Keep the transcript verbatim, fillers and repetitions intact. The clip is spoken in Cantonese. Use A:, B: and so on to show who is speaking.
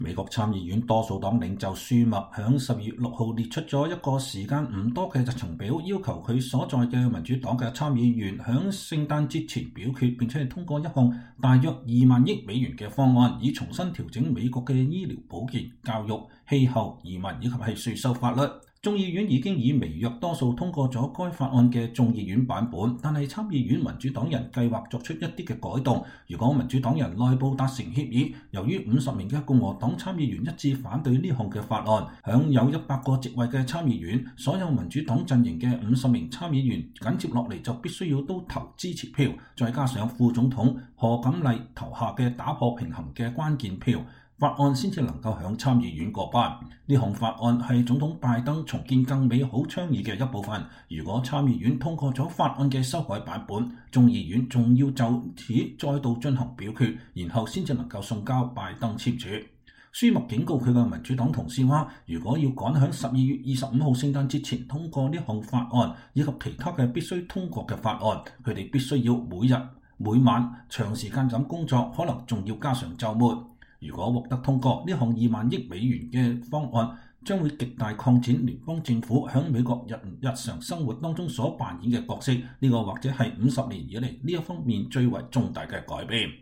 A: 美國參議院多數黨領袖舒默響十二月六號列出咗一個時間唔多嘅日程表，要求佢所在嘅民主黨嘅參議員響聖誕節前表決，並且係通過一項大約二萬億美元嘅方案，以重新調整美國嘅醫療保健、教育、氣候、移民以及係稅收法律。眾議院已經以微弱多數通過咗該法案嘅眾議院版本，但係參議院民主黨人計劃作出一啲嘅改動。如果民主黨人內部達成協議，由於五十名嘅共和黨參議員一致反對呢項嘅法案，享有一百個席位嘅參議院，所有民主黨陣營嘅五十名參議員緊接落嚟就必須要都投支持票，再加上副總統賀錦麗投下嘅打破平衡嘅關鍵票，法案先至能夠響參議院過關。呢項法案係總統拜登重建更美好倡議嘅一部分。如果參議院通過咗法案嘅修改版本，眾議院仲要就此再度進行表決，然後先至能夠送交拜登簽署。舒默警告佢嘅民主黨同事話，如果要趕喺十二月二十五號聖誕節前通過呢項法案以及其他嘅必須通過嘅法案，佢哋必須要每日每晚長時間咁工作，可能仲要加上週末。如果獲得通過，呢項二萬億美元嘅方案將會極大擴展聯邦政府喺美國日日常生活當中所扮演嘅角色。呢個或者係五十年以嚟呢一方面最為重大嘅改變。